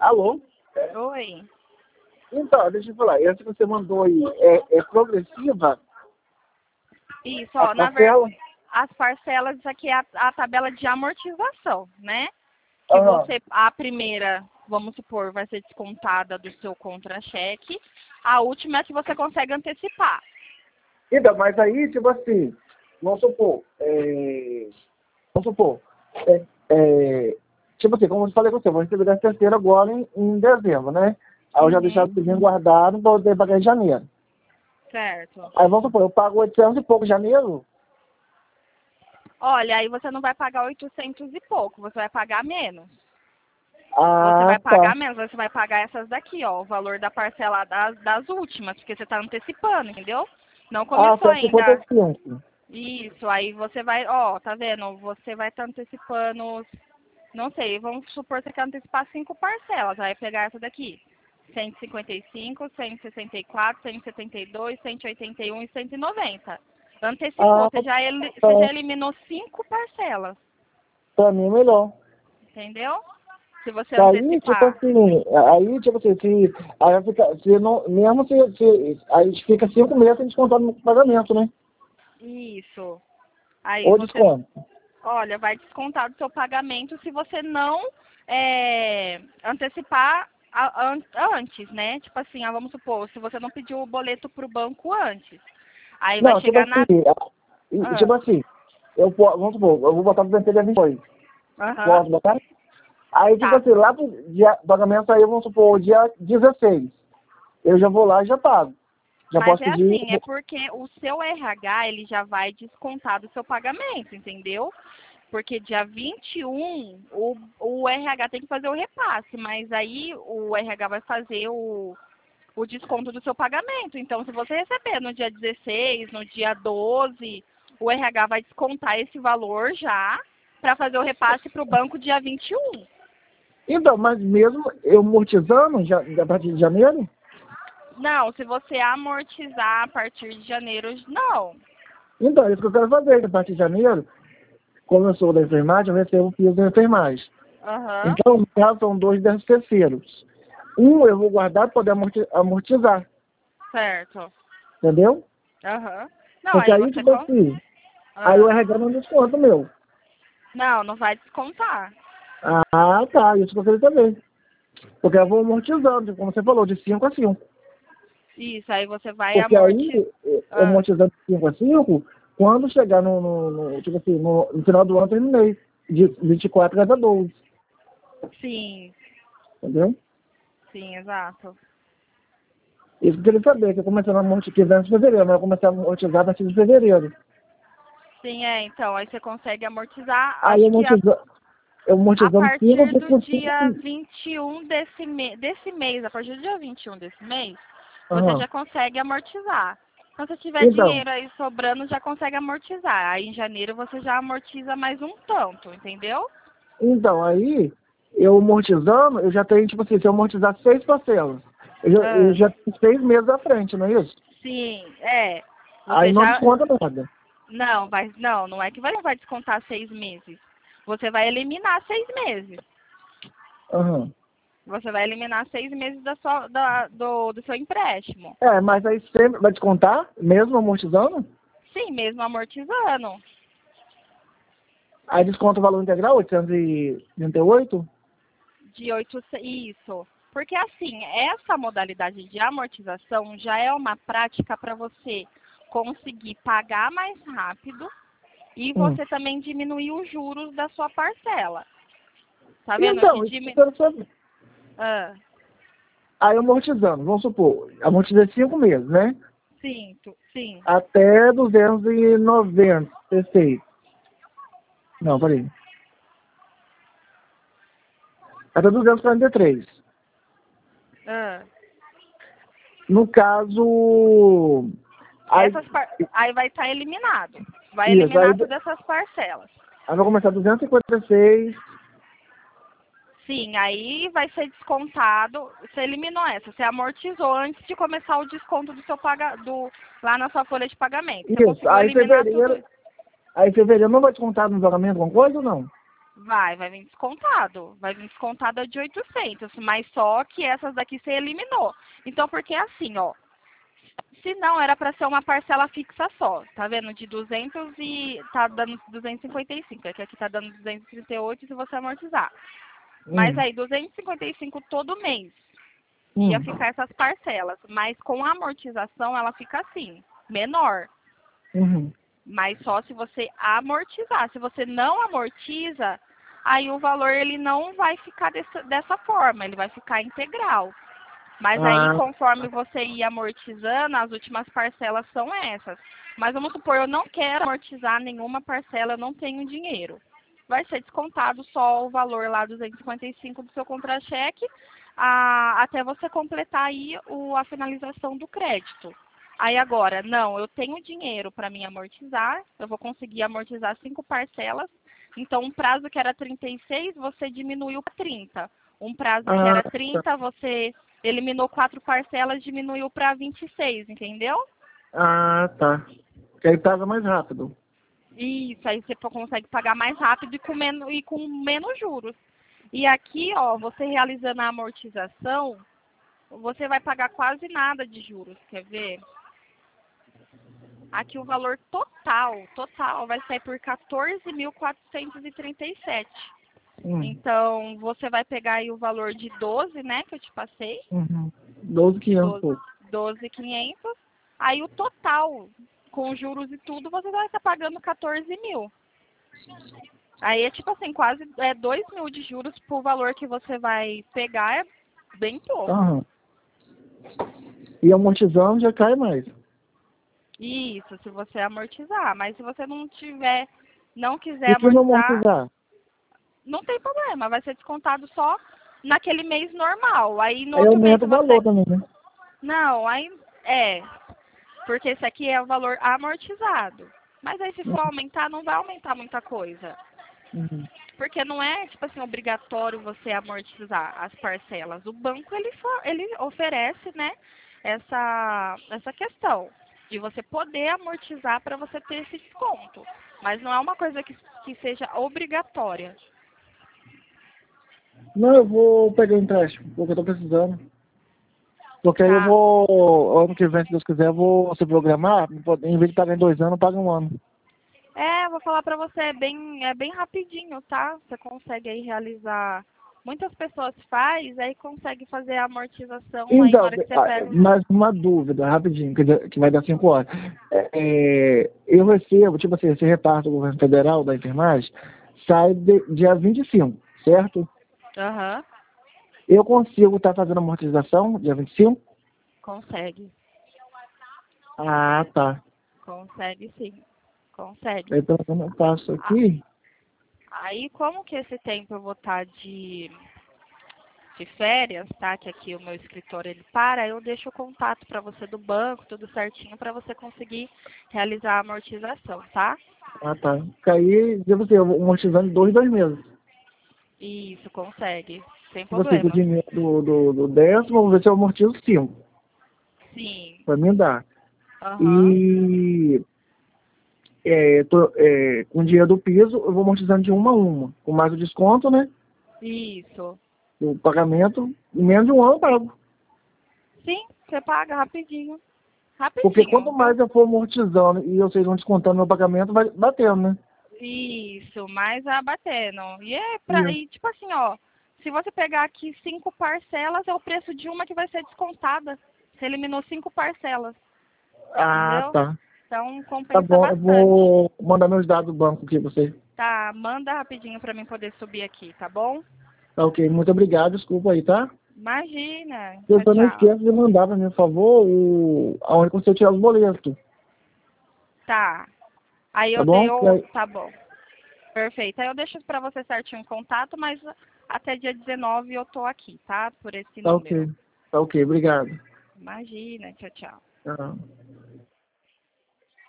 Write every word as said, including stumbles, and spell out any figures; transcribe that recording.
Alô? Oi. Então, deixa eu falar, essa que você mandou aí é, é progressiva? Isso, A ó, na verdade, parcela? as parcelas, isso aqui é a, a tabela de amortização, né? Que Aham. você, a primeira, vamos supor, vai ser descontada do seu contra-cheque. A última é que você consegue antecipar. Então, mas aí, tipo assim, vamos supor, é, vamos supor, é, é, tipo assim, como eu falei com você, eu vou receber a terceira agora em, em dezembro, né? Aí eu já deixava Uhum, o dinheiro guardado para poder pagar em janeiro. certo. Aí vamos supor, eu pago oitocentos e pouco em janeiro. Olha, aí você não vai pagar oitocentos e pouco, você vai pagar menos. Você Ah, vai tá. pagar menos, você vai pagar essas daqui, ó, o valor da parcela das, das últimas, porque você está antecipando, entendeu? Não Ah, começou cento e cinquenta ainda. e cinco. Isso, aí você vai, ó, tá vendo? Você vai estar antecipando, não sei, vamos supor que você quer antecipar cinco parcelas, vai pegar essa daqui. cento e cinquenta e cinco, cento e sessenta e quatro, cento e setenta e dois, cento e oitenta e um e cento e noventa. Antecipou, Ah, você já, eli- tá. você já eliminou cinco parcelas, Pra mim é melhor. entendeu? Se você Aí, tipo antecipar. assim, aí, tipo assim, se, aí fica, se não, mesmo se, se, aí fica cinco meses sem descontar no pagamento, né? Isso. Aí Ou você, desconto. olha, vai descontar do seu pagamento se você não é, antecipar a- an- antes, né? Tipo assim, ah, vamos supor, se você não pediu o boleto para o banco antes. Aí vai Não, tipo chegar assim, na. ah, Ah, tipo assim, eu posso, vamos supor, eu vou botar pro vencer dia vinte e dois. aham, Posso botar? Aí, tipo tá. assim, lá pro dia, pagamento aí, vamos supor, dia dezesseis. Eu já vou lá e já pago. Já Mas posso é pedir. assim, é porque o seu R H, ele já vai descontar do seu pagamento, entendeu? Porque dia vinte e um, o, o R H tem que fazer o repasse, mas aí o R H vai fazer o, o desconto do seu pagamento. Então, se você receber no dia dezesseis, no dia doze, o R H vai descontar esse valor já para fazer o repasse para o banco dia vinte e um. Então, mas mesmo eu amortizando já, a partir de janeiro? Não, se você amortizar a partir de janeiro, não. Então, é isso que eu quero fazer, que a partir de janeiro, como eu sou da enfermagem, eu recebo o piso da enfermagem. Aham, Então, no caso, são dois décimos terceiros. Um eu vou guardar para poder amorti- amortizar, certo. entendeu? Aham. Não, Porque aí aí, você... tipo con- assim, aí o Ah. R H não desconta o meu. Não, não vai descontar. Ah, tá, isso que eu queria saber. Porque eu vou amortizando, como você falou, de cinco a cinco. Isso, aí você vai Porque amortizar. aí, eu amortizando de cinco a cinco, quando chegar no, no, no, tipo assim, no, no final do ano, eu terminei. De vinte e quatro a doze, Sim, entendeu? sim, exato. Isso que eu queria saber, que eu comecei a amortizar em fevereiro, mas eu comecei a amortizar a partir de fevereiro. Sim, é, então, aí você consegue amortizar, Aí eu acho que a, amortizando, eu a amortizando cinco, eu partir fui do por dia cinco. vinte e um desse, me, desse mês, a partir do dia vinte e um desse mês, você Aham. já consegue amortizar. Então, se tiver Então, dinheiro aí sobrando, já consegue amortizar. Aí em janeiro você já amortiza mais um tanto, entendeu? então, aí, eu amortizando, eu já tenho, tipo assim, se eu amortizar seis parcelas, eu já, eu Ah, já tenho seis meses à frente, não é isso? sim, é. Aí Você não já. desconta nada. Não, vai, não, não é que vai, vai descontar seis meses. Você vai eliminar seis meses. Aham. Você vai eliminar seis meses da sua, da, do, do seu empréstimo. É, mas aí sempre vai descontar, mesmo amortizando? Sim, mesmo amortizando. Aí desconta o valor integral, oitocentos e trinta e oito? De oito, isso. Porque assim, essa modalidade de amortização já é uma prática para você conseguir pagar mais rápido e Hum. você também diminuir os juros da sua parcela. Tá vendo que Então, isso que eu diminu... quero saber. Ah, Aí amortizando, vamos supor, amortizei cinco meses, né? sim, tu- sim. Até duzentos e noventa, perfeito. Não, peraí. Até duzentos e quarenta e três. Ah. No caso, aí, Essas par... Aí vai estar eliminado. Vai isso, aí, eliminar todas essas parcelas. aí vai começar duzentos e cinquenta e seis. Sim, aí vai ser descontado. Você eliminou essa, você amortizou antes de começar o desconto do seu paga... do lá na sua folha de pagamento. Você Isso, conseguiu aí eliminar tudo fevereiro, isso. aí fevereiro não vai descontar no pagamento alguma coisa ou não? Vai, vai vir descontado. Vai vir descontado de oitocentos, mas só que essas daqui você eliminou. Então, porque é assim, ó. Se não, era para ser uma parcela fixa só. Tá vendo? De duzentos e tá dando duzentos e cinquenta e cinco. É que aqui tá dando duzentos e trinta e oito se você amortizar. Mas Hum, aí, duzentos e cinquenta e cinco todo mês. Ia hum, ficar essas parcelas. Mas com a amortização, ela fica assim, menor. uhum. Mas só se você amortizar. Se você não amortiza, aí o valor ele não vai ficar dessa, dessa forma, ele vai ficar integral. Mas aí, Ah, conforme você ir amortizando, as últimas parcelas são essas. Mas vamos supor, eu não quero amortizar nenhuma parcela, eu não tenho dinheiro. Vai ser descontado só o valor lá, duzentos e cinquenta e cinco do seu contra-cheque, a- até você completar aí o, a finalização do crédito. Aí agora, não, eu tenho dinheiro para me amortizar, eu vou conseguir amortizar cinco parcelas, então um prazo que era trinta e seis, você diminuiu para trinta. Um prazo que ah, era trinta, você eliminou quatro parcelas, diminuiu para vinte e seis, entendeu? ah, tá. Que aí paga mais rápido. Isso, aí você consegue pagar mais rápido e com menos, e com menos juros. E aqui, ó, você realizando a amortização, você vai pagar quase nada de juros, quer ver? Aqui o valor total, total, vai sair por quatorze mil quatrocentos e trinta e sete. Hum, Então, você vai pegar aí o valor de doze, né, que eu te passei, uhum. doze mil e quinhentos, doze, pô. doze mil e quinhentos. Aí o total, com juros e tudo, você vai estar pagando quatorze mil. Aí é tipo assim, quase é dois mil de juros por valor que você vai pegar, é bem pouco. Aham. E amortizando já cai mais. Isso, se você amortizar. Mas se você não tiver, não quiser E se não amortizar, amortizar? não tem problema, vai ser descontado só naquele mês normal. Aí no Aí outro mês aumenta se o você. valor também, né? Não, aí é. Porque esse aqui é o valor amortizado. Mas aí se for aumentar, não vai aumentar muita coisa. Uhum. Porque não é, tipo assim, obrigatório você amortizar as parcelas. O banco, ele, for, ele oferece, né, essa, essa questão de você poder amortizar para você ter esse desconto. Mas não é uma coisa que, que seja obrigatória. Não, eu vou pegar o empréstimo, porque eu tô precisando. Porque aí eu Tá? vou, ano que vem, se Deus quiser, eu vou se programar, em vez de pagar em dois anos, eu pago em um ano. É, vou falar pra você, é bem, é bem rapidinho, tá? Você consegue aí realizar. Muitas pessoas faz, aí consegue fazer a amortização aí na Então, hora que você ah, pega. mais uma dúvida, rapidinho, que, dá- que vai dar cinco horas. É, é, eu recebo, tipo assim, esse reparto do governo federal da enfermagem sai de, dia vinte e cinco, certo? Aham, Eu consigo estar fazendo amortização dia vinte e cinco? consegue. Ah, tá. Consegue sim. Consegue. Então, eu passo Ah, aqui. aí, como que esse tempo eu vou estar de, de férias, tá? Que aqui o meu escritório ele para, eu deixo o contato para você do banco, tudo certinho, para você conseguir realizar a amortização, tá? Ah, tá. Porque aí, tipo assim, eu vou amortizando de dois, dois meses. Isso, consegue. Sem Tipo assim, com o problemas. dinheiro do, do, do décimo, vamos ver se eu amortizo cinco. Sim. Pra mim dá. Aham. E é, tô, é, com o dinheiro do piso, eu vou amortizando de uma a uma. Com mais o desconto, né? Isso. O pagamento, em menos de um ano eu pago. Sim, você paga rapidinho. Porque quanto Rapidinho, viu? mais eu for amortizando e vocês vão descontando meu pagamento, vai batendo, né? Isso, mais abatendo. E é pra. Isso. E tipo assim, ó. Se você pegar aqui cinco parcelas, é o preço de uma que vai ser descontada. Você eliminou cinco parcelas, Ah, entendeu? tá. Então Tá compensa bom, eu bastante. vou mandar meus dados do banco aqui pra você. Tá, manda rapidinho pra mim poder subir aqui, tá bom? Tá ok, muito obrigado, desculpa aí, tá? Imagina. Eu Tchau, só não tchau. esqueça de mandar pra mim, por favor, o... aonde você tirar os boletos, Tá. Aí tá eu dei bom? E o. aí- Tá bom. Perfeito. Aí eu deixo para você certinho o contato, mas até dia dezenove eu tô aqui, tá? Por esse Tá número. ok, tá ok, obrigado. Imagina. Tchau, tchau. Tchau.